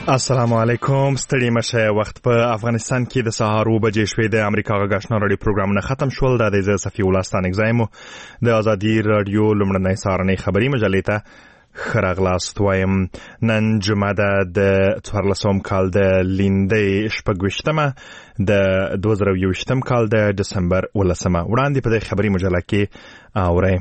السلام علیکم. ستړي مشه. وخت په افغانستان کې د سهار 2 بجې شوې. د امریکا غږ آشنا رادیو پروګرامونه ختم شول. د دې صفي ولستان اگزایمو د ازادي رادیو لمړنۍ سهارنۍ خبري مجلې ته خراغلاست وایم. نن جمعه د 14 کال د لیندې شپږوشتمه د 2020 کال د دسمبر 18 وړاندې په دې خبري مجله کې اورئ.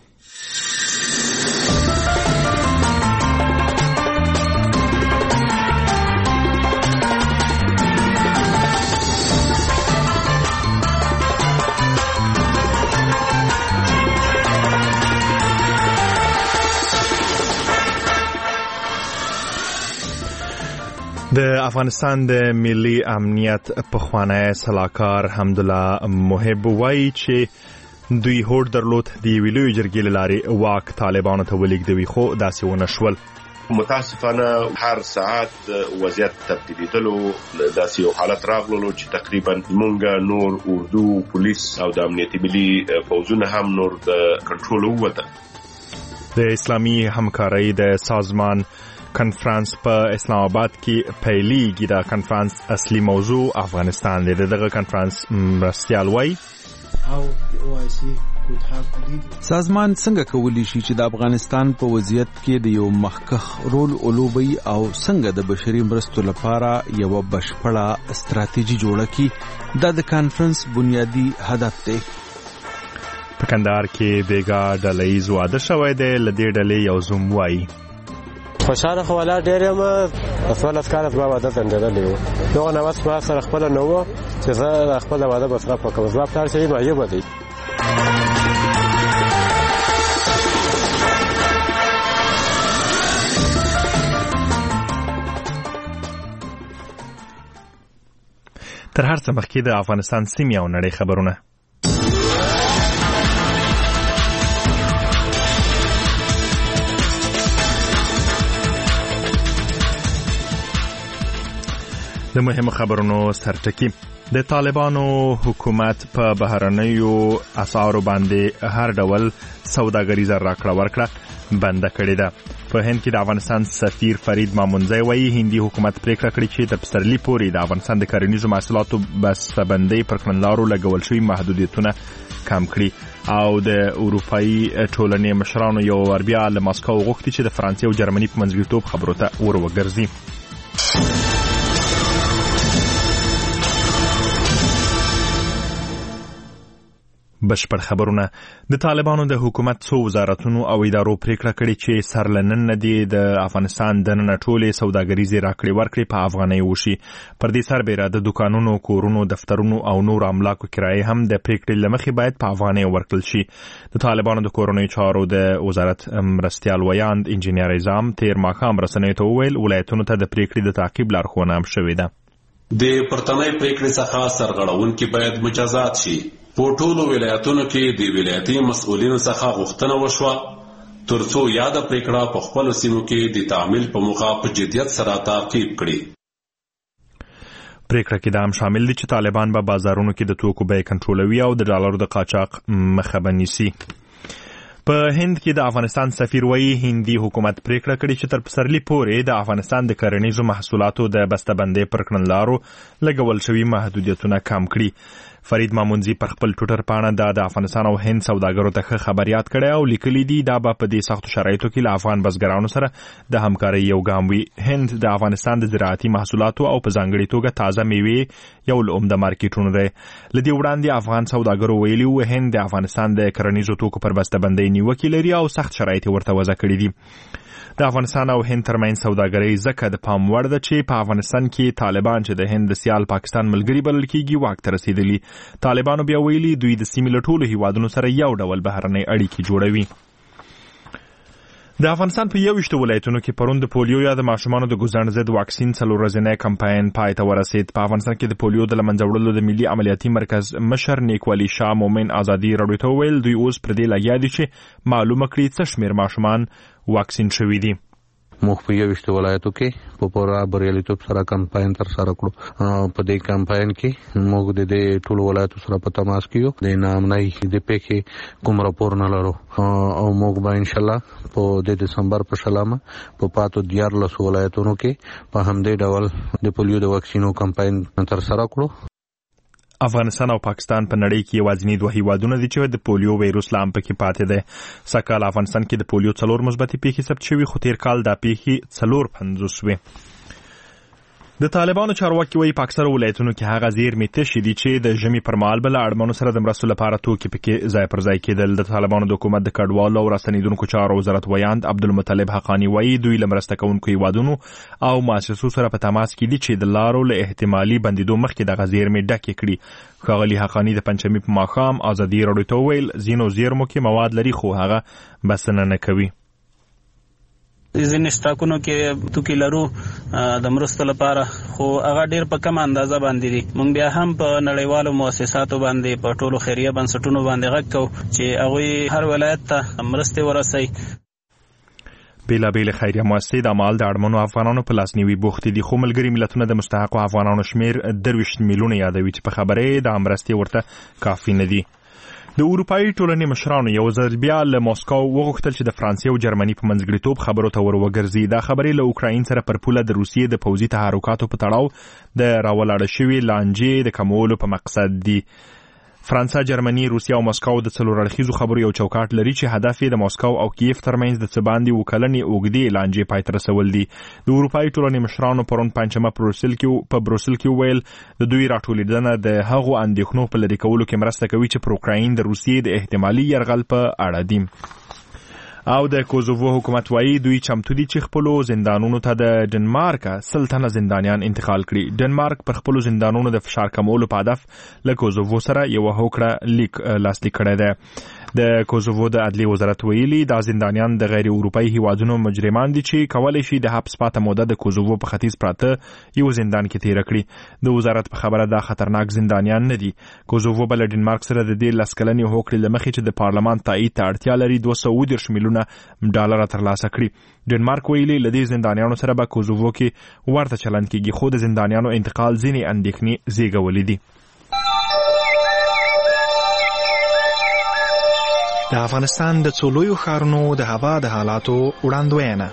د افغانستان د ملي امنیت پخوانی سلاکار حمدالله محب وایي چې دوی هوډ درلود د یوې لویې جرګې له لارې واک طالبانو ته ولېږدوي، خو داسې ونه شول. متاسفانه هر ساعت وضعیت تبدیلیدلو، داسې یو حالت راغلو چې تقریبا مونږ نور اردو پولیس او د امنیتي ملي پوځونه هم نور د کنټرول ووته. د اسلامي همکارۍ د سازمان کنفرانس په اسلام آباد کې پیلېږي. د کنفرانس اصلي موضوع افغانستان دی. دغه کنفرانس مرستیال وایي سازمان څنګه کولی شي چې د افغانستان په وضعیت کې د یو مخکښ رول ولوبي او څنګه د بشري مرستو لپاره یو بشپړه استراتیژي جوړه کړي. دا د کنفرانس بنیادی هدف دی. په کندهار کې بیګا ډله ییز واده شوی دی. له دې ډلې یو زوم وایي خوشاله خو ولا ډېر یم. اصل اسکار زما واده څنګه و نو نو ما سره خپل نو چې زه خپل واده بس را پکوم. زما پلار چې معیوب دی. تر هر څه مخکې د افغانستان سیمې او نړۍ خبرونه. د مهمو خبرونو سرټکی. د طالبانو حکومت په بهرنیو اسعارو باندې هر ډول سوداګریزه راکړه ورکړه بنده کړې ده. په هند کې د افغانستان سفیر فرید مامونځی وایي هندي حکومت پریکړه کړې چې تر پسرلي پورې د افغانستان د کرنیزو محصولاتو بسته‌بندۍ پر کړنلارو لګول شوي محدودیتونه کم کړي. او د اروپایي ټولنې مشرانو یو ور بیا له ماسکو غوښتي چې د فرانسې او جرمني په منځګړیتوب خبرو ته ور وګرځي. بشپړ خبرونه. د طالبانو د حکومت څو وزارتونو او ادارو پریکړه کړې چې سرلنن ندي د افغانستان د نن ټولې سوداګریزي راکړې ورکړې په افغانۍ وشي. پر دې سربېره د دکانونو، کورونو، دفترونو او نور املاکو کرایه هم د پریکړې لمخې باید په افغانۍ ورکړل شي. د طالبانو د کورنۍ چارو د وزارت مرستیال ویاند انجینیر اعظم تیر ماښام رسنیو ته وویل ولایتونو ته د پریکړې د تعقیب لارښوونه هم شوې ده. د پرتنۍ پریکړې څخه سرغړونکي باید مجازات شي. په ټولو ولایتونو کې د ولایتي مسؤلینو څخه غوښتنه وشوه ترڅو یاده پریکړه په خپلو سیمو کې د تعمیل په موخه په جدیت سره تعقیب کړي. پریکړه کې دا هم شامل دي چې طالبان به بازارونو کې د توکو بیې کنټرولوي او د ډالرو د قاچاق مخه به نیسي. په هند کې د افغانستان سفیر وایي هندي حکومت پریکړه کړې چې تر پسرلي پورې د افغانستان د کرنیزو محصولاتو د بسته‌بندۍ پر کړنلارو لګول شوي محدودیتونه کم کړي. فرید مامونځي پر خپل ټوټر پاڼه د افغانستان او هند سوداګرو ته خبر یاد کړی او لیکلي دي دا به په دې سختو شرایطو کې له افغان بزګرانو سره د همکارۍ یو ګام وي. هند د افغانستان د زراعتي محصولاتو او په ځانګړي توګه تازه میوې یو له عمده مارکیټونو دی. له دې وړاندې افغان سوداګرو ویلي و هند د افغانستان د کرنیزو توکو پر بسته‌بندۍ نیوکې لري او سخت شرایط ورته وضع کړي دي. د افغانستان او هند ترمنځ سوداګرۍ ځکه د پام وړ ده چې په افغانستان کې طالبان چې د هند د سیال پاکستان ملګري بلل کېږي واک ته رسېدلي. طالبانو بیا ویلي دوی د سیمې له ټولو هیوادونو سره یو ډول بهرنۍ اړیکې جوړوي. د افغانستان په 21 ولایتونو کې پرون د پولیو یا د ماشومانو د ګوزڼ ضد واکسین 4 ورځنی کمپاین پای ته ورسید. په افغانستان کې د پولیو د لمنځه وړلو د ملي عملیاتي مرکز مشر نیکوالي شاه مومن ازادي راډیو ته ویل دوی اوس پر دې لګیا دي چې معلومه کړي څه شمېر ماشومان واکسین شوي دي. موږ په 21 ولایتو کې په پوره بریالیتوب سره کمپاین تر سره کړو. په دې کمپاین کې موږ د دې ټول ولایتو سره په تماس کې یو. د نامنۍ د پېښې کوم راپور نه لرو او موږ به ان شاء الله په د دسمبر په شلامه په پاتو 14 ولایتونو کې په همدې ډول د پولیو د واکسینو کمپاین تر سره کړو. افغانستان او پاکستان په نړۍ کې یوازینی دوه هیوادونه دي چې د پولیو وایروس لا هم پکې پاتې دی. سږکال افغانستان کې د پولیو 4 مثبتې پیښې ثبت شوي، خو تیر کال دا پیښې 450 وې. د طالبانو چارواکي وایي په اکثره ولایتونو کې هغه زیرمې تشې دي چې د ژمي پر مهال به له اړمنو سره د مرستو لپاره توکي پکې ځای پر ځای کېدل. د طالبانو د حکومت د کډوالو او راستنېدونکو چارو وزارت ویاند عبدالمطلب حقانی وایي دوی له مرسته کوونکو هیوادونو او مؤسسو سره په تماس کې دي چې د لارو له احتمالي بندېدو مخکې دغه زیرمې ډکې کړي. ښاغلي حقانی د پنجشنبې په ماښام ازادي راډیو ته وویل ځینو زیرمو کې مواد لري خو هغه بسنه نه کوي. ځینې سټاکونو کې توکي لرو د مرستو لپاره، خو هغه ډیر په کم اندازه باندې دي. موږ بیا هم په نړیوالو مؤسساتو باندې په ټولو خیریه بنسټونو باندې غږ کوو چې هغوی هر ولایت ته مرستې ورسوي. بیلابیل خیریه مؤسسې د مال د اړمنو افغانانو په لاسنیوي بوختې دي، خو ملګري ملتونه د مستحقو افغانانو شمیر 23 میلیونه یادوي چې په خبره د مرستې ورته کافي نه دي. د اروپایي ټولنې مشرانو یو ځل بیا له موسکو وغوښتل چې د فرانسې او جرمني په منځګړیتوب خبرو ته ور وګرځي. دا خبرې له اوکراین سره پر پوله د روسیې د پوځي تحرکاتو په تړاو د راولاړه شوي لانجې د کمولو په مقصد دي. فرانسه، جرمني، روسیه او مسکو د څلور اړخیزو خبرو یو چوکاټ لري چې هدف یې د موسکو او کیف ترمنځ د څه باندې وکلنې اوږدې لانجې پای ته رسول دي. د اروپایي ټولنې مشرانو پرون پنجشنبه په بروسل کې وویل د دوی راټولېدنه د هغو اندېښنو په لرې کولو کې مرسته کوي چې پر اوکراین د روسیې د احتمالي یرغل په اړه دي. او د کوزوو حکومت وایي دوی چمتو دي چې خپلو زندانونو ته د ډنمارک 100 تنه زندانیان انتقال کړي. ډنمارک پر خپلو زندانونو د فشار کمولو په هدف له کوزوو سره یو هوکړه لاسلیک کړی دی. د کوزوو د عدلي وزارت ویلي دا زندانیان د غیر اروپایي هیوادونو مجرمان دي چې کولی شي د حبس پاته موده د کوزوو په ختیځ پراته یو زندان کې تیر کړي. د وزارت په خبره دا خطرناک زندانیان نه دي. کوزوو بل ډنمارک سره د دې لسکلنې هوکړې لمخې چې د پارلمان تایید ته اړتیا لري 210 میلیونه ډالر ترلاسه کړي. ډنمارک ویلي لدې زندانیانو سره به کوزوو کې ورته چلند کیږي، خو د زندانیانو انتقال ځینې اندېښنې زیږولې دي. د افغانستان د څو لویو ښارونو د هوا د حالاتو وړاندوینه.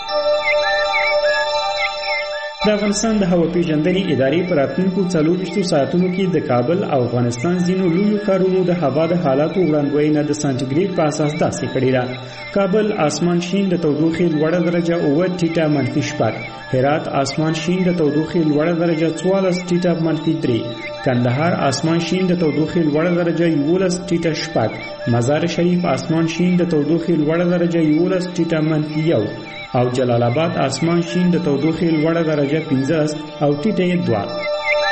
د افغانستان د هوا پیژندنې ادارې په راتلونکو 24 ساعتونو کې د کابل او افغانستان ځینو لویو ښارونو د هوا د حالاتو وړاندوینه د سانتیګریډ په اساس داسې کړې ده. کابل آسمان شین د تودوخې لوړه درجه 9 ټیټه منفي 4، هرات آسمان شین د تودوخې لوړه درجه 14 ټیټه منفي 3، کندهار آسمان شین د تودوخې لوړه درجه 11 ټیټه 4، مزار شریف آسمان شین د تودوخې لوړه درجه 11 ټیټه منفي 1 او جلال آباد آسمان شین د تودوخې لوړه درجه 15 او ټیټه 2.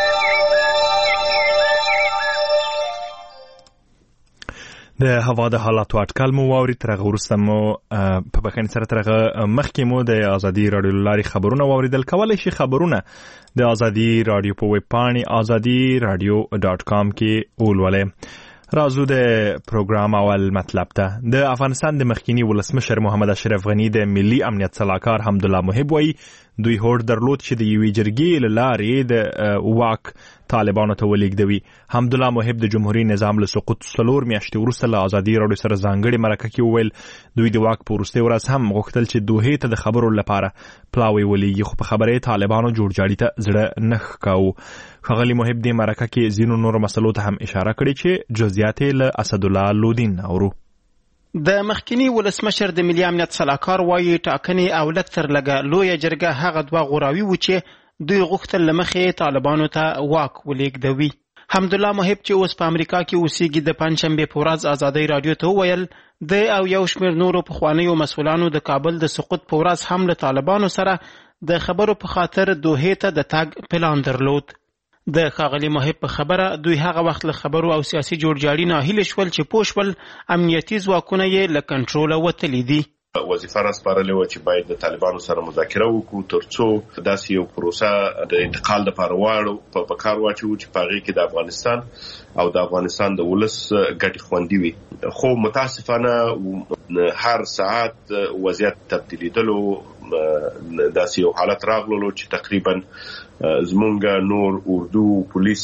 د هوا د حالاتو اټکل مو واوري. تر هغه وروسته مو په بخښنې سره تر هغه مخکې مو د ازادي راډیو لارې خبرونه واوریدل. کولی شي خبرونه د ازادي راډیو په ویب پاڼې azadi.radio.com کې ولولئ. راځو د پروګرام اول مطلب ته. د افغانستان د مخکینی ولسمشر محمد اشرف غنی د ملي امنیت سلاکار حمدالله محب وایي دوی هوډ درلود چې د یوې جرګې له لارې د واک طالبانو ته ولېږدوي. حمدالله محب د جمهوریت نظام له سقوط 4 میاشتې وروسته له ازادي راډیو سره ځانګړې مرکه کې وویل دوی د واک په وروستۍ ورځ هم غوښتل چې دوحې ته د خبرو لپاره پلاوی ولېږي، خو په خبره طالبانو جوړجاړي ته زړه نه ښکاوه. ښاغلي محب د مرکه کې ځینو نورو مسلو ته هم اشاره کړې چې جزئیات یې له اسدالله لودین اورو. د مخکینی ولسمشر د ملي امنیت سلاکار وایي ټاکنې او لږ تر لږه لویه جرګه هغه دوه غوراوي و چې دوی غوښتل له مخې طالبانو ته واک ولېږدوي. حمدالله محب چې اوس په امریکا کې اوسېږي د پنجشنبې په ورځ ازادۍ راډیو ته وویل د او یو شمېر نورو پخوانیو مسؤلانو د کابل د سقوط په ورځ هم له طالبانو سره د خبرو په خاطر دوحې ته د تګ پلان درلود. د ښاغلي محب په خبره دوی هغه وخت له خبرو او سیاسي جوړجاړي ناهیله شول چې پوه شول امنیتي ځواکونه یې له کنټروله وتلي دي. وظیفه راسپارلې وه چې باید د طالبانو سره مذاکره وکړو ترڅو داسې یو پروسه د انتقال لپاره واړو په کار واچو چې په هغې کې د افغانستان او د افغانستان د ولس ګټې خوندي وي. خو متاسفانه هر ساعت وضعیت تبدیلیدلو داسې یو حالت راغلو چې تقریبا زمونږ نور اردو پولیس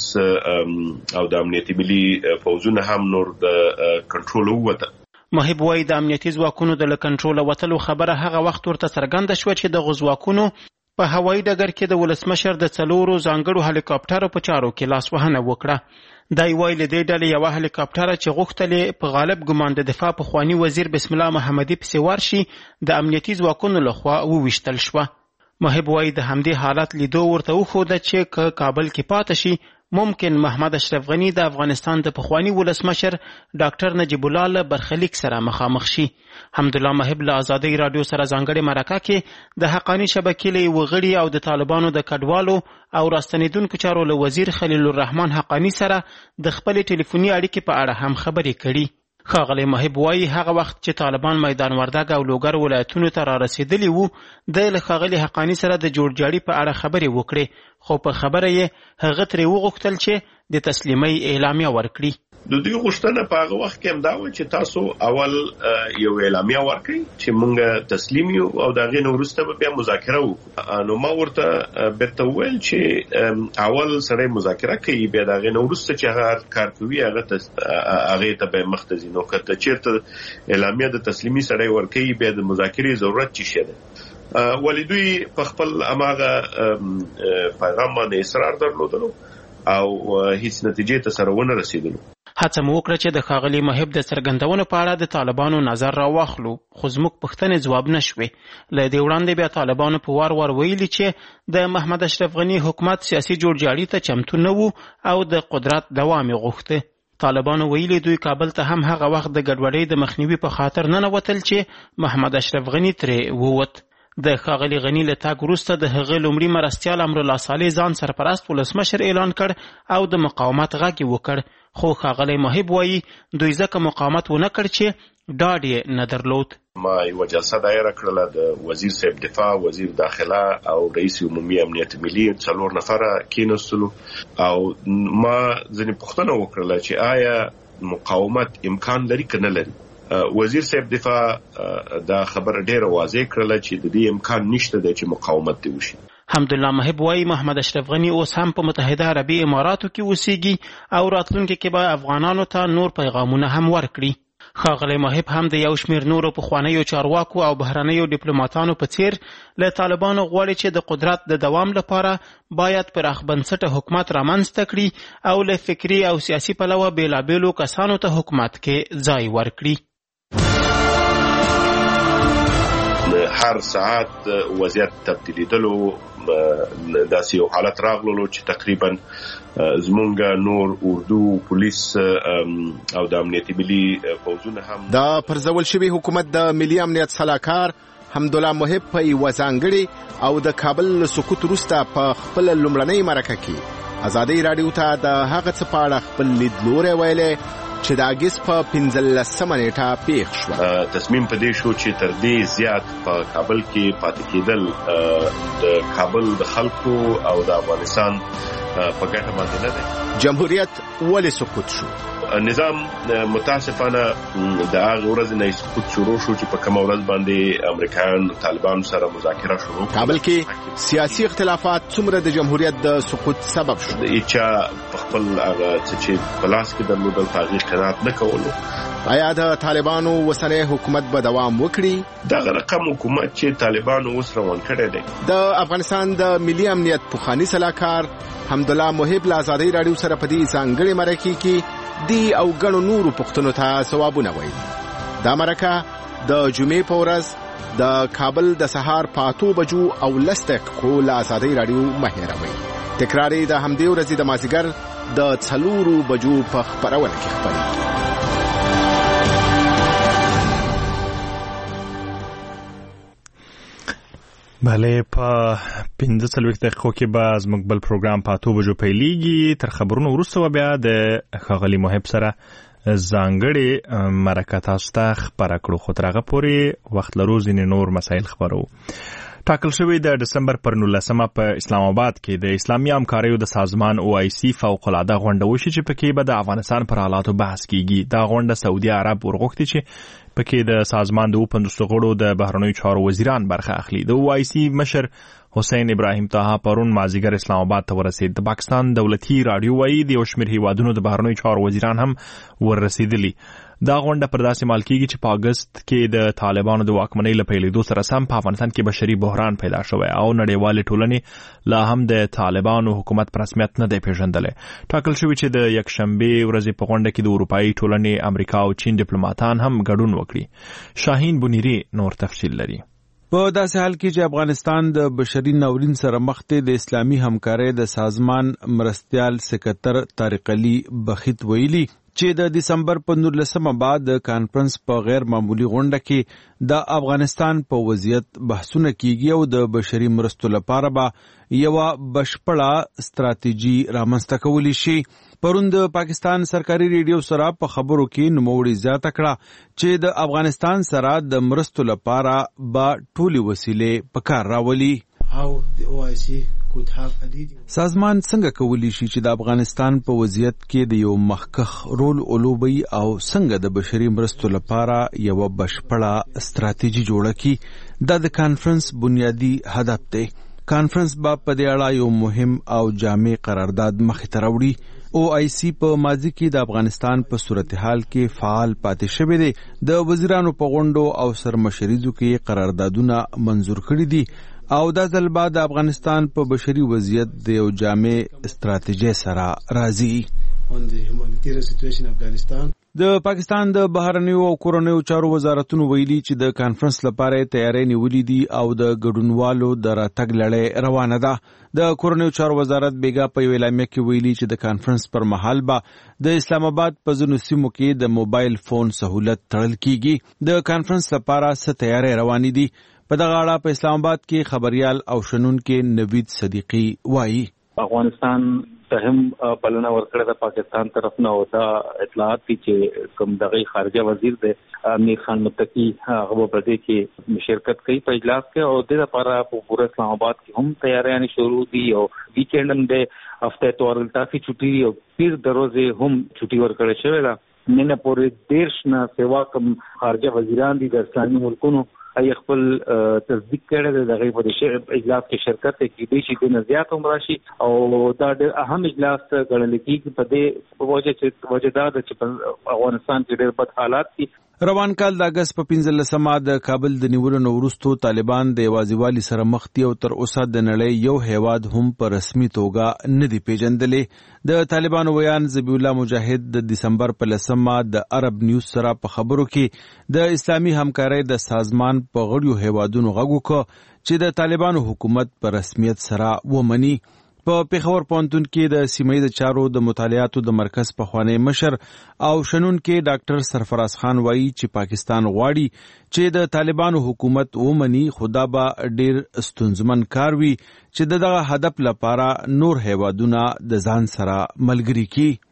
او د امنیتي ملي پوځونه هم نور د کنټرول ووته. محب وایي د امنیتي ځواکونو د له کنټروله وتلو خبره هغه وخت ورته څرګنده شوه چې دغو ځواکونو په هوایي ډګر کې د ولسمشر د 4 ځانګړو هلیکاپټرو په چارو کې لاسوهنه وکړه. دا وایي له دې ډلې یوه هلیکاپټره چې غوښتلې په غالب ګمان د دفاع پخواني وزیر بسم الله محمدي پسې ورشي د امنیتي ځواکونو لخوا وویشتل شوه. محب وایي د همدې حالت لیدو ورته وښوده چې که کابل کې پاته شي ممکن محمد اشرف غني د افغانستان د پخواني ولسمشر ډاکټر نجیب الله له برخلیک سره مخامخ شي. حمدالله محب له ازادۍ راډیو سره ځانګړې مرکه کې د حقاني شبکې له یوه غړي او د طالبانو د کډوالو او راستنېدونکو چارو له وزیر خلیل الرحمن حقاني سره د خپلې ټلیفوني اړیکې په اړه هم خبرې کړي. ښاغلی محب وایي هغه وخت چې طالبان میدان وردګ او لوګر ولایتونو ته را رسېدلي وو د له ښاغلي حقاني سره د جوړجاړي په اړه خبرې وکړې، خو په خبره یې هغه ترې وغوښتل چې د تسلیمۍ اعلامیه ورکړي. د دوی غوښتنه په هغه وخت کې هم دا و چې تاسو اول یو اعلامیه ورکړئ چې موږ تسلیم یو او د هغې نه وروسته به بیا مذاکره وکړو. نو ما ورته بیرته وویل چې اول سړی مذاکره کوي، بیا د هغې نه وروسته چې هغه کار کوي هغې ته به مخته ځي. نو که چېرته اعلامیه د تسلیمي سړی ورکوي بیا د مذاکرې ضرورت څه شی دی؟ ولې دوی په خپل هماغه پیغام باندې اصرار درلودلو او هیڅ نتیجې ته سره ونه رسېدلو. هڅه مو وکړه چې د ښاغلي محب د څرګندونو په اړه د طالبانو نظر راواخلو، خو زموږ پوښتنې ځواب نه شوې. له دې وړاندې بیا طالبانو په وار ویلي چې د محمد اشرف غني حکومت سیاسي جوړجاړي ته چمتو نه وو او د قدرت دوام یې غوښته. طالبانو ویلي دوی کابل ته هم هغه وخت د ګډوډۍ د مخنیوي په خاطر ننوتل چې محمد اشرف غني ترې ووت. د ښاغلي غني له تګ وروسته د هغه لومړي مرستیال امرالله صالح ځان سرپرست ولسمشر اعلان کړ او د مقاومت غږ یې وکړ، خو ښاغلی محب وایي دوی ځکه مقاومت ونه کړ چې ډاډ یې نه درلود. ما یوه جلسه دایره کړله د وزیر صاحب دفاع، وزیر داخله او رئیس عمومي امنیت ملي، 4 نفره کېناستلو او ما ځینې پوښتنه وکړله چې آیا مقاومت امکان لري که نه لري. وزیر صاحب دفاع دا خبره ډیره واضح کړله چې د دې امکان نشته دی چې مقاومت دی وشي. حمدالله محب وایي محمد اشرف غني اوس هم په متحده عربي اماراتو کې اوسېږي او راتلونکي کې به افغانانو ته نور پیغامونه هم ورکړي. ښاغلی محب هم د یو شمېر نورو پخوانیو چارواکو او بهرنیو ډیپلوماتانو په څیر له طالبانو غواړي چې د قدرت د دوام لپاره باید پراخ بنسټه حکومت رامنځته کړي او له فکري او سیاسي پلوه بېلابېلو کسانو ته حکومت کې ځای ورکړي. هر ساعت وضعیت تبدیلیدلو داسې یو حالت راغلو چې تقریبا زمونږ نور اردو پولیس او د امنیتي ملي پوځونه هم د پرځول شوي حکومت د ملي امنیت سلاکار حمدالله محب په یوه ځانګړې او د کابل له سقوط وروسته په خپله لومړنۍ مرکه کې ازادۍ راډیو ته د هغه څه په اړه خپل لیدلوری ویلی چې د اګست په 15 نیټه پیښ شوه. تصمیم په دې شو چې تر دې زیات په کابل کې پاتې کېدل د کابل د خلکو او د افغانستان په ګټه باندې نه دی. جمهوریت ولې سقوط شو؟ نظام متاسفانه د هغه ورځې نه سقوط شروع شو چې په کومه ورځ باندې امریکایان طالبانو سره مذاکره شروع. کابل کې سیاسي اختلافات څومره د جمهوریت د سقوط سبب شو؟ چې په خپل هغه چې په لاس کې درلودل په هغې قناعت نه کولو. آیا د طالبانو اوسنی حکومت به دوام وکړي؟ دغه رقم حکومت چې طالبانو اوس روان کړی دی. د افغانستان د ملي امنیت پخواني سلاکار حمدالله محب له ازادۍ راډیو سره په دې ځانګړې مرکې کې دی او ګڼو نورو پوښتنو ته ځوابونه ویلي. دا مرکه د جمعې په ورځ د کابل د سهار په 8 بجو او 10 دقیقو له ازادۍ راډیو مه هېروئ. تکرار یې د همدې ورځې د مازدیګر د 4 بجو په خپرونه کې خپرېږي. بله په 15 دقیقو کې به زموږ بل پروګرام په 8 بجو پیلیږي. تر خبرونو وروسته بیا د ښاغلي محب سره ځانګړې مرکه تاسو ته خپره کړو، خو تر هغه پورې وخت لرو ځینې نور مسایل خپرو. ټاکل شوی د ډسمبر پر 19 په اسلام آباد کې د اسلامي همکاریو د سازمان OIC فوق العاده غونډه وشي چې پکې به د افغانستان پر حالاتو بحث کیږي. دا غونډه سعودي عرب ورغوښتي چې پکې د سازمان د 50 غړو د بهرنیو چارو وزیران برخه اخلي. د OIC مشر حسین ابراهیم طه پرون مازیګر اسلام آباد ته ورسید. د پاکستان دولتي رادیو وايي د یو شمېر هیوادونو د بهرنیو چارو وزیران هم ورسېدلي. دا غونډه پر داسې مال کېږي چې په اګست کې د طالبانو د واکمنۍ له پیلېدو سره سم په افغانستان کې بشري بحران پیدا شوی او نړیوالې ټولنې لا هم د طالبانو حکومت په رسمیت نه دی پیژندلی. ټاکل شوي چې د یکشنبې ورځې په غونډه کې د اروپایي ټولنې، امریکا او چین ډیپلوماتان هم ګډون وکړي. شاهین بنيري نور تفصیل لري. په داسې حال کې چې افغانستان د بشري ناورین سره مخ دی، د اسلامي همکارۍ د سازمان مرستیال سکرټر طارق علي بخیت ویلي چې د دسمبر په 19 بعد د کانفرنس په غیر معمولی غونډه کې د افغانستان په وضعیت بحثونه کیږي او د بشري مرستو لپاره به یو بشپړه ستراتیژي رامنځته کولی شي. پرون د پاکستان سرکاري ریډیو سره په خبرو کې نوموړي زیاته کړه چې د افغانستان سره د مرستو لپاره به ټولې وسیلې په کار راولي. سازمان څنګه کولی شي چې د افغانستان په وضعیت کې د یو مخکخ رول ولوبي او څنګه د بشري مرستو لپاره یو بشپړه ستراتیژي جوړه کړي؟ دا د کانفرنس بنیادی هدف دی. کانفرنس به په دې اړه یو مهم او جامع قرارداد مخې ته راوړي. OIC په ماضي کې د افغانستان په صورتحال کې فعال پاتې شوی دی. د وزیرانو په غونډو او سرمشریزو کې قراردادونه منظور کړي دي او دا ځل بعد د افغانستان په بشري وضعیت د یو جامع ستراتیژي سره راځي. د پاکستان د بهرنیو او کورنیو چارو وزارتونو ویلي چې د کانفرنس لپاره تیاری نیولې دي او د ګډونوالو د راتګ لړۍ روانه ده. د کورنیو چارو وزارت بیګا په یو اعلامیه کې ویلي چې د کانفرنس پر مهال به د اسلام آباد په ځینو سیمو کې د موبایل فون سہولت تړل کیږي. د کانفرنس لپاره څه تیاری روانې دي؟ په دغه اړه په اسلام آباد کې خبريال او شنونکو نوید صدیقی وایي افغانستان ته هم بلنه ورکړه د پاکستان طرف نه او دا اطلاعات دي چې کوم دغه خارجه وزیر دی امیر خان متقی هغه په دې کې شرکت کوي په اجلاس کې او د لپاره په پورا اسلام آباد کې هم تیاریاں شروع دي او ویکند هم د هفته اتوار تاسو چھٹی او پیر دروازه هم چھٹی ورکړه شوې ده. نن پورې دیرش نه سیوا کوم خارجه وزیران دي د اسلامي ملکونو ای خپل تصدیق کړی د دغه په اجلاس کې شرکت کوي چې د زیات عمر شي او دا د اهم اجلاس ګڼل کېږي په دې وجه چې په افغانستان کې ډېر بد حالات دي. روان کال د اگست په 15 د کابل د نیولو وروسته طالبان د یوازیوالي سره مخ دي او تر اوسه د نړۍ یو هیواد هم په رسمي توګه نه دی پیژندلې. د طالبانو ویان ذبیح الله مجاهد د دسمبر په 10 د عرب نیوز سره په خبرو کې د اسلامي همکارۍ د سازمان په غړیو هیوادونو غږ وکړ چې د طالبانو حکومت په رسمیت سره ومني. په پیښور پوهنتون کې د سیمه چارو د مطالعاتو د مرکز پخوانی مشر او شنونکو ډاکټر سرفراز خان وایي چې پاکستان غواړي چې د طالبانو حکومت ومني، خدا به ډېر ستونزمن کار وي چې دغه هدف لپاره نور هیوادونه د ځان سره ملګری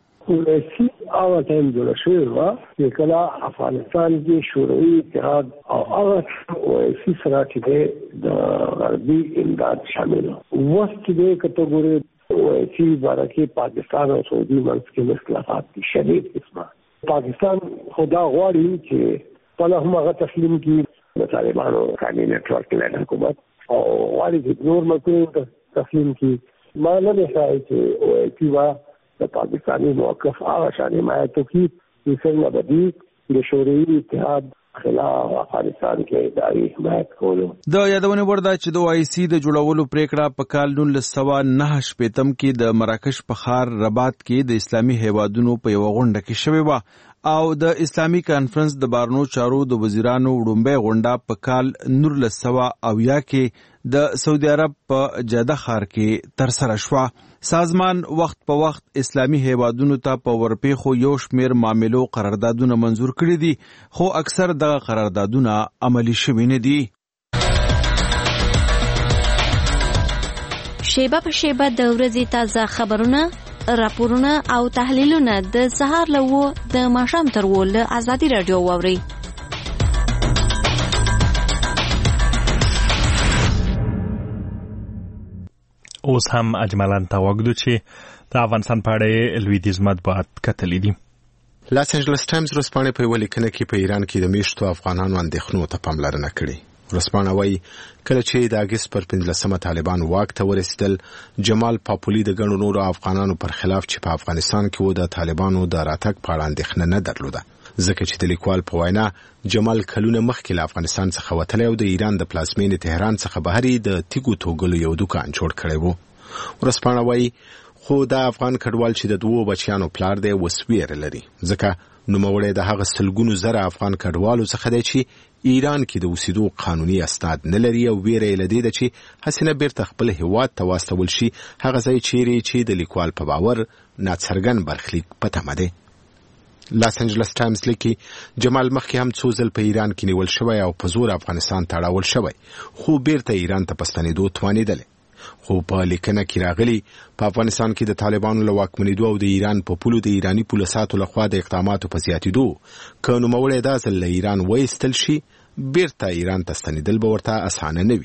کړي. هغه ټایم جوړ شوی و چې کله افغانستان کې شوروي اتحاد او هغه OIC سره چې د غربي امداد شامل وست د کټګوري OIC بارکه پاکستان او سعودي ملک کې مخالفات دي شدید قسمه. پاکستان خدا غواړي چې په هغه تسلیم کړي د طالبانو قانوني نتورک له حکومت او غواړي چې نور ملکونه تسلیم کړي. ما نه ځای چې OIC وا د پاکستاني موقف هغه شان حمایت کوي چې څنګه بدی د شوروي اتحاد خلاف افغانستان کې دایي حمایت کولو. د یادونه ورده چې د OIC د جوړولو پریکړه په کال 1909 کې د مراکش په ښار رباط کې د اسلامي هیوادونو په یو غونډه کې شوې و او د اسلامي کانفرنس د بارنو چارو د وزیرانو وړومبۍ غونډه په کال 1980 کې د سعودي عرب په جده ښار کې ترسره شوه. سازمان وخت په وخت اسلامي هیوادونو ته په ورپېښو یو شمېر معاملو قراردادونه منظور کړي دي، خو اکثر دغه قراردادونه عملي شوي نه دي. شیبه په شیبه د ورځې تازه خبرونه، راپورونه او تحلیلونه د سهار له 9 د ماښام تر 10 له ازادي رادیو واورئ. اوس هم اجمالاً تا وګدو چې د افغانستان په اړه لویدیځ مطبوعات کتلې دي. لاس انجلس ټایمز ورځپاڼې په یوه لیکنه کې په ایران کې د میشتو افغانانو اندېښنو ته پاملرنه کړې. ورځپاڼه وایي کله چې د اګست پر 15 طالبان واک ته ورسېدل، جمال پاپولي د ګڼو نورو افغانانو پر خلاف چې په افغانستان کې و د طالبانو د راتګ په اړه اندېښنه نه درلوده، ځکه چې د لیکوال په وینا جمال کلونه مخکې له افغانستان څخه وتلی او د ایران د پلازمینې تهران څخه بهر د تیږو توږلو یو دوکان جوړ کړی و. ورځپاڼه وایي خو دا افغان کډوال چې د 2 بچیانو پلار دی اوس ویره لري، ځکه نوموړی د هغه سلګونو زره افغان کډوالو څخه دی چې ایران کې د اوسېدو قانوني اسناد نه لري او ویره یې له دې ده چې حسینه بیرته خپل هیواد ته واستول شي، هغه ځای چیرې چې د لیکوال په باور ناڅرګند برخلیک په تمه دی. لاس انجلس ټایمز لیکي جمال مخکې هم څو ځل په ایران کې نیول شوی او په زور افغانستان ته اړول شوی، خو بیرته ایران ته په ستنېدو توانېدلی. خو په لیکنه کې راغلي په افغانستان کې د طالبانو له واکمنېدو او د ایران په پولو د ایراني پولیساتو لخوا د اقداماتو په زیاتېدو که نوموړی دا ځل له ایران وایستل شي، بیرته ایران ته ستنېدل به ورته اسانه نه وي.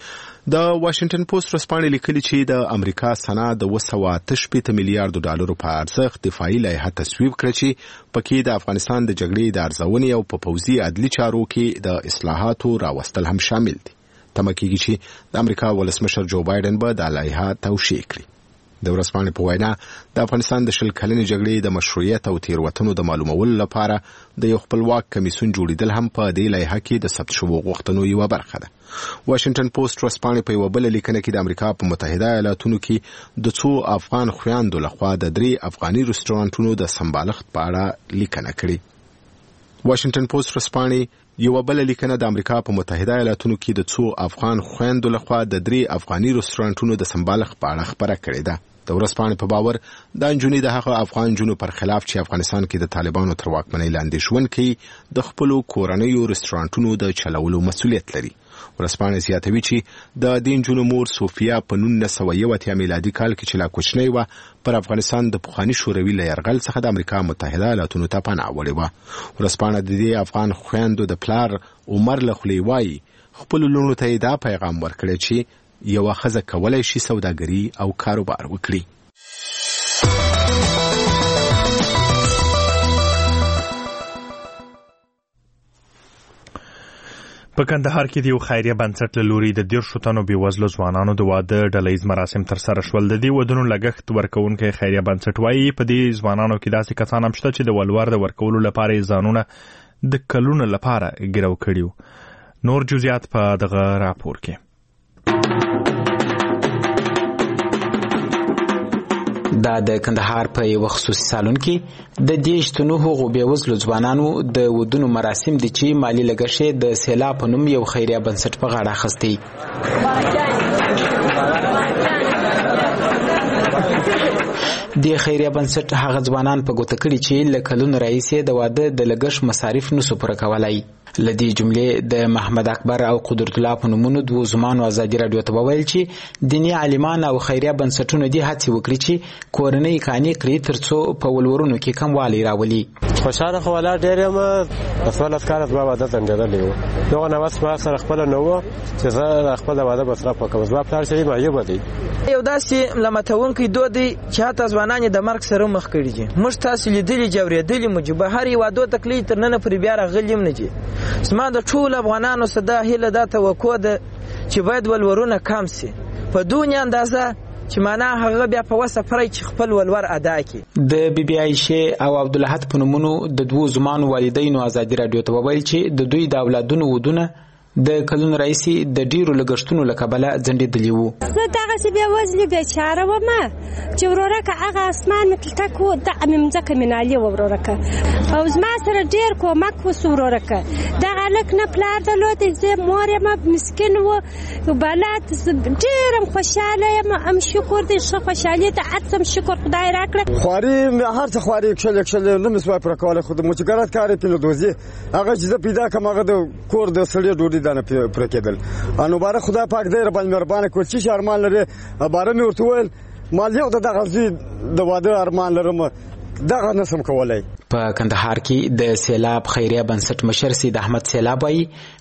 د واشنګټن پوسټ ورځپاڼې لیکلي چې د امریکا سنا د 268 میلیارډو ډالرو په ارزښت دفاعي لایحه تصویب کړه چې پکې د افغانستان د جګړې د ارزونې او په پوځي عدلي چارو کې د اصلاحاتو راوستل هم شامل دي. تمه کېږي چې د امریکا ولسمشر جو بایدن به دا لایحه توشیح کړي. د ورځپاڼې په وینا د افغانستان د 20 کلنې جګړې د مشروعیت او تېروتنو د معلومولو لپاره د یو خپلواک کمیسیون جوړېدل هم په دې لایحه کې د ثبت شوو غوښتنو یوه برخه ده. واشنګټن پوسټ ورځپاڼې په یوه بله لیکنه کې د امریکا په متحده ایالاتونو کې د څو افغان خویندو لخوا د 3 افغاني رستورانټونو د سمبالښت په اړه لیکنه کړې. واشنګټن پوسټ ورځپاڼې یوه بله لیکنه د امریکا په متحده ایالاتونو کې د څو افغان خویندو لخوا د 3 افغاني رستورانټونو د سمبالښت په اړه خبره کړې ده. د ورځپاڼې په باور دا نجونې د هغه افغان نجونو پر خلاف چې افغانستان کې د طالبانو تر واکمنۍ لاندې ژوند کوي د خپلو کورنیو رستورانټونو د چلولو مسؤلیت لري. ورځپاڼې زیاتوي چې د دې نجونو مور صوفیا په 1981 میلادي کال کې چې لا کوچنۍ وه پر افغانستان د پخواني شوروي له یرغل څخه د امریکا متحده ایالاتونو ته پناه وړې وه. ورځپاڼه د دې افغان خویندو د پلار عمر له خولې وایي خپلو لوڼو ته یې دا پیغام ورکړی چې یوه ښځه کولی شي سوداګري او کاروبار وکړي. په کندهار کې د یو خیریه بنسټ له لوري د 10 تنو بېوزلو ځوانانو د واده ډلهییز مراسم ترسره شول. د دې ودونو لګښت ورکوونکی خیریه بنسټ وایي په دې ځوانانو کې داسې کسان هم شته چې د ولور د ورکولو لپاره یې ځانونه د کلونو لپاره ګرو کړي. نور جزئیات په دغه راپور کې. دا د کندهار په یو خصوصي سالون کې د 10 تنو هغو بېوزلو ځوانانو د ودونو مراسم دي چې مالی لګښت د سیلاب په نوم یو خیریه بنسټ په غاړه اخیستی. د خیریه بنسټ هغه ځوانان په ګوته کړي چې له کلونو راهیسې د واده د لګښت مصارف نسو پوره کولای. لدی جملې د محمد اکبر او قدرت الله په نومونو دوه زمانو ازادي رادیو ته وویل چې دینی عالمان او خیریه بنسټونه دي هڅه وکړي چې کورنۍ کاني کړي ترڅو په ولورونو کې کموالی راولي. خوشاله خو ولا ډېر ما اصل کارت ما واده تندلې و نو نه واس ما سره خپل نو چې زه خپل واده مصرف وکم زما پلار شي معیوب دی. یو داسې لمتونکي دودي چې هاته ځوانان د مرګ سره مخ کړي دي. موږ تاسو لیدلې جوړېدلې مجبه هر واده تکلیف تر نن پر بیا راغلیم نه دي. زما د ټول افغانانو صدا هله د توقع ده چې باید ولورونه کم سي په دنیا اندازه چې معنا هغه بیا په وسه پرې چې خپل ولور ادا کړي. د بی بی عائشه او عبدالحد په نومونو د دوه زمانو والدینو ازادي رادیو ته وویل چې د دوی د اولادونو ودونه د کلونو رئیسي د ډیرو لګښتونو له کبله ځنډېدلي وو. زه دغسې بېوزلې بیچاره ومه چې ورورکه هغه اسمان مې کلټک و دغه مې مځکه مې نالې وه ورورکه او زما سره ډېر کومک وسو ورورکه. دغه هلک نه پلار درلودی زه مور یم مسکین و بلات ډېر م خوشحاله یم ام شکر دی ښه خوشحالي ته هر څه شکر خدای راکړه. خواري مې هر څه خواري کښلې کښلې نه مې سوای پوره کولی خو د مچګرت کار یې پې دوزي هغه چې زه پیدا کړم هغه د کور د سړي ډوډۍ دانه پوره کېدل. نو باره خدای پاک دی رباندې مهربانه کړ چې ارمان لري باره مې ورته وویل مال یو دغه زوی د واده ارمان لرم دغه نسم کولای. په کندهار کې د سیلاب خیریه بنسټ مشر سید احمد سیلاب وایي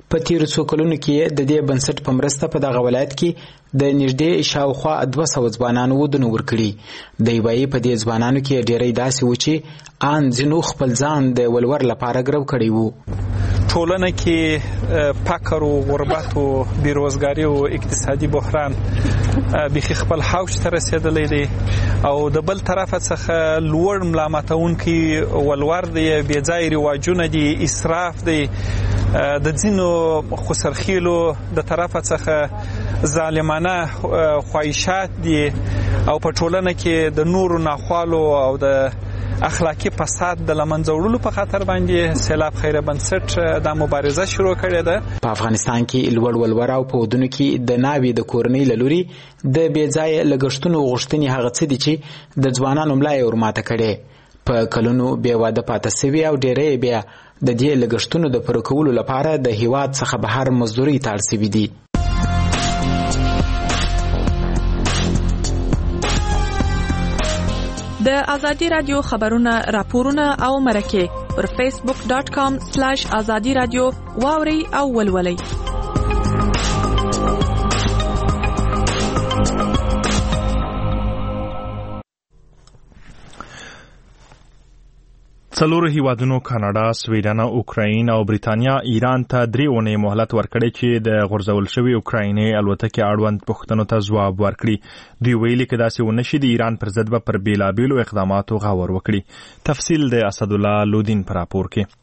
په تیرو څو کلونو کې د دې بنسټ په مرسته په دغه ولایت کې د نږدې شاوخوا 200 ځوانانو ودونه ورکړي. د وایي په دې ځوانانو کې ډېری داسې و چې ان ځینو خپل ځان د ولور لپاره ګرو کړی وو. ټولنه کې فقر او غربت او بیروزګاری او اقتصادي بحران بخي خپل حوج ته رسیدلی دی او د بل طرف څخه لوړ ملامتونکي ولور دی، بې ځای رواجونه دي، اسراف دی، د ځینو خسرخیلو د طرف څخه ظالمانه خواهشات دي او په ټولنه کې د نورو ناخوالو او د اخلاقی فساد د لمنځه وړلو په خاطر باندې سیلاب خیریه بنسټ د مبارزه شروع کړې ده. په افغانستان کې لوړ ولور او په ودونو کې د ناوې د کورنۍ له لوري د بې ځایه لګښتونو غوښتنې هغه څه دي چې د ځوانانو ملا یې ورماته کړې. په کلونو بې واده پاته سوي او ډېری بیا د دې لګښتونو د پوره کولو لپاره د هیواد څخه بهر مزدوري ته اړ سوي دي. د ازادي رادیو خبرونه، راپورونه او مرکه پر facebook.com/azadi radio واوري او ولولئ. څلورو هیوادونو کاناډا، سویډن، اوکراین او بریتانیا ایران ته 3 اونۍ مهلت ورکړی چې د غورځول شوی اوکرایني الوتکې اړوند پوښتنو ته ځواب ورکړي. دوی ویلي که داسې ونه شي د ایران پر ضد به پر بیلابیلو اقداماتو غور وکړي. تفصیل د اسدالله لودین پر راپور کې.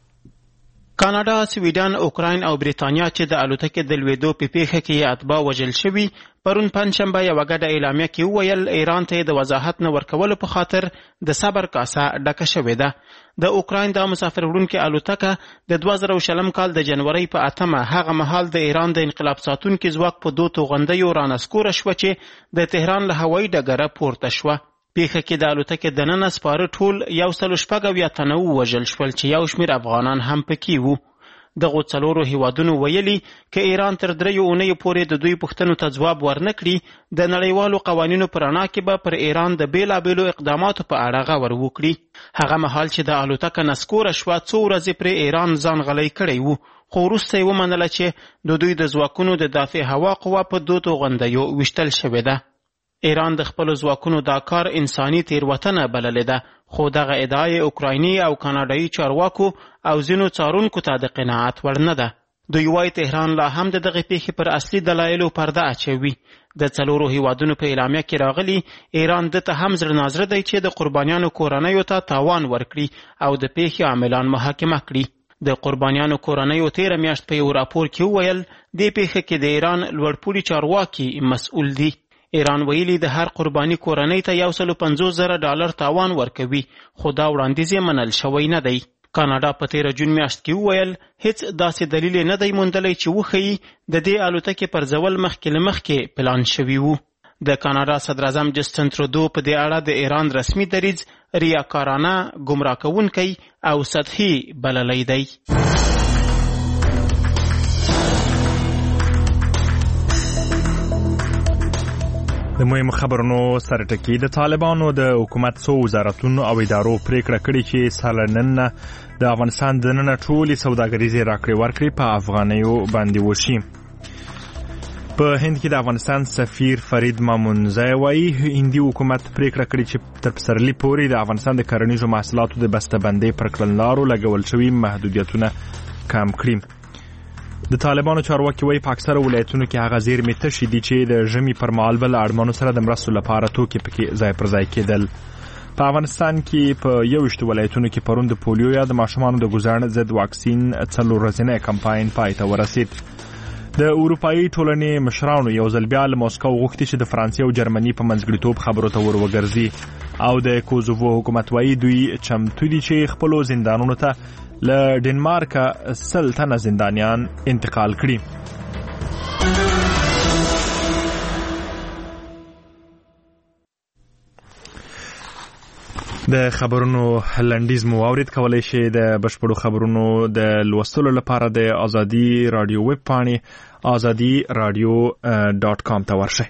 کاناډا، سویډن، اوکراین او بریتانیا چې د الوتکې د لوېدو په پیښه کې اتباع وژل شوي پرون پنځشنبه یوه ګډه اعلامیه کې وویل ایران ته د وضاحت نه ورکولو په خاطر د صبر کاسه ډکه شوې ده. د اوکراین د مسافر وړونکې الوتکه د 2020 کال د جنورۍ په 8 هغه مهال د ایران د انقلاب ساتونکي ځواک په 2 توغندیو رانسکوره شوه چې د تهران له هوایي ډګره پورته شوه. پیښه کې د الوتکې دننه سپاره ټول 160 تنه ووژل شول چې یو شمېر افغانان هم پکې وو. دغو څلورو هیوادونو ویلي که ایران تر 3 اونیو پورې د دوی پوښتنو ته ځواب ورنکړي د نړیوالو قوانینو په رڼا کې به پر ایران د بیلابیلو اقداماتو په اړه غور وکړي. هغه مهال چې د الوتکه نسکوره شوه څو ورځې پرې ایران ځان غلی کړی وو، خو وروسته یې ومنله چې د دوی د ځواکونو د دافع هوا قوه په 2 توغندیو ویشتل شوې ده. ایران د خپلو ځواکونو دا کار انساني تیروتنه بللې ده، خو دغه ادعا یې اوکرایني او کاناډایي چارواکو او ځینو څارونکو ته د قناعت وړ نه ده. دوی وایي تهران لا هم د دغې پیښې پر اصلي دلایلو پرده اچوي. د څلورو هیوادونو په اعلامیه کې راغلي ایران دته هم زړه نازړه دی چې د قربانیانو کورنیو ته تاوان ورکړي او د پیښې عاملان محاکمه کړي. د قربانیانو کورنیو 13 میاشت په یو راپور کې وویل دې پیښه کې د ایران لوړپوړي چارواکي مسؤل دي. ایران ویلي د هر قرباني کورنۍ ته $150,000 تاوان ورکوي، خو دا وړاندیز یې منل شوی نه دی. کاناډا په 13 جون میاشت کې وویل هیڅ داسې دلیل نه دی موندلی چې وښیي د دې الوتکې پرځول مخکې له مخکې پلان شوي وو. د کاناډا صدر اعظم جسټن ترودو په دې اړه د ایران رسمي دریځ ریاکارانه، ګمراه کوونکی او سطحي بللی دی. د مهم خبرونو سره ټکی د طالبانو د حکومت څو وزارتونو او ادارو پریکړه کړې چې سالنن د افغانستان د نن ټولې سوداګریزې راکړې ورکړې په افغانیو باندې وشي. په هند کې د افغانستان سفیر فرید مامونزی وایي هندي حکومت پریکړه کړې چې تر پسرلي پورې د افغانستان د کرنیزو محصولاتو د بسته‌بندۍ پر کړنلارو لګول شوي محدودیتونه کم کړي. د طالبانو چارواکي وایي په اکثره ولایتونو کې هغه زیرمې تشې دي چې د ژمي پر مهال به له اړمنو سره د مرستو لپاره توکي پکې ځای پر ځای کېدل. په افغانستان کې په 21 ولایتونو کې پرون د پولیو یا د ماشومانو د ګوزار ضد واکسین 4 ورځنی کمپاین پای ته ورسید. د اروپایي ټولنې مشرانو یو ځل بیا له موسکو غوښتي چې د فرانسې او جرمني په منځګړیتوب خبرو ته ور وګرځي او د کوزوو حکومت وایي دوی چمتو دي چې خپلو زندانونو ته له ډنمارکه 100 تنه زندانیان انتقال کړي. د خبرونو لنډیز مو واورید. کولای شئ د بشپړو خبرونو د لوستلو لپاره د ازادي رادیو ویب پاڼې azadiradio.com ته ورشئ.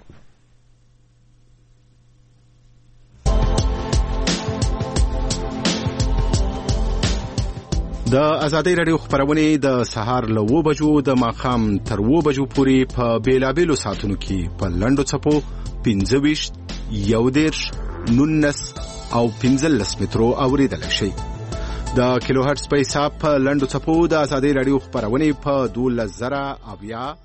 د ازادۍ رادیو خبرونه د سهار له 9 بجو د ماښام تر 9 بجو پورې په بیلابېلو ساعتونو کې په لنډو څپو 25 11 19 او 15 مترو اوریدل شي. د کیلو هرتز په حساب په لنډو څپو د ازادۍ رادیو خبرونه په 12000 اویا